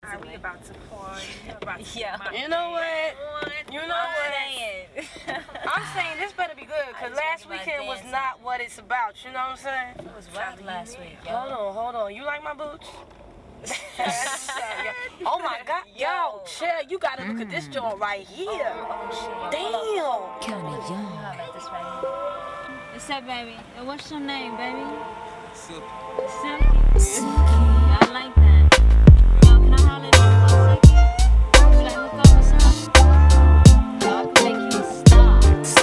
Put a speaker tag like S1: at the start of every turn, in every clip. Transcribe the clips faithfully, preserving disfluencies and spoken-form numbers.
S1: Are we about to party? You about to
S2: Yeah.
S1: get my
S3: You know what? You know
S2: I'm
S3: what?
S2: saying.
S3: I'm saying this better be good, because
S2: just
S3: last
S2: wanna
S3: weekend was
S2: dance.
S3: not what it's about. You know what I'm saying?
S2: It was wild last week, yo.
S3: Hold on, hold on. You like my boots? Oh my God, yo,
S2: Yo.
S3: chill. You gotta look at this joint right here.
S2: Oh, shit.
S3: Damn.
S4: Kinda young.
S2: I like this right here.
S5: What's up, baby? And what's your name, baby?
S6: Silky.
S5: Silky. Yeah, I like that. Yo, can I holler at you for a second? You like hook up or something? Yo, I can make you a star.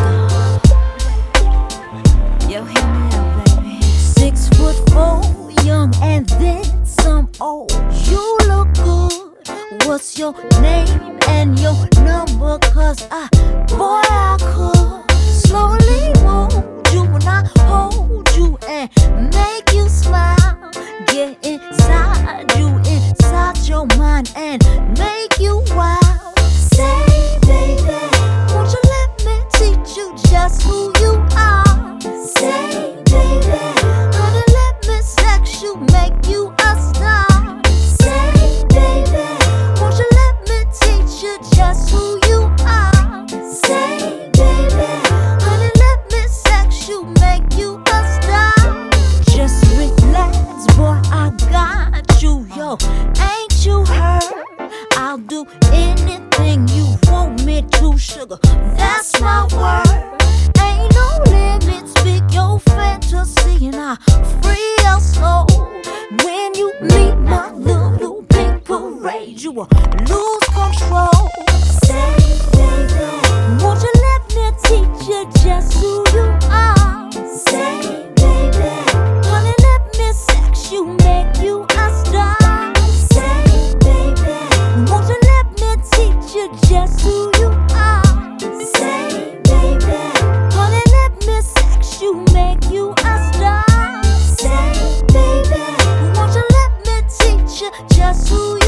S4: Yo, hit me up, baby. Six foot four, young and then some old. You look good. What's your name and your number? Cause I, boy, I could slowly mold you when I hold you and make you smile. Get inside you, inside your mind and make you wild. Say, baby, won't you let me teach you just who you are? Say, baby, honey, let me sex you, make you a star. Say, baby, won't you let me teach you just who you are? Say, baby, honey, let me sex you, make you a star. Just relax, boy, I got you, yo. Ain't you heard? I'll do anything you want me to, sugar. That's my word. Ain't no limits, speak your fantasy and I'll free your soul. When you meet my little pink parade, you will lose control. Say, baby, won't you let me teach you just who you are? Say, baby, honey, let me sex you, make you a star. Say, baby, won't you let me teach you just who you are? Say, baby, honey, let me sex you, make you a star. Say, baby, won't you let me teach you just who you are?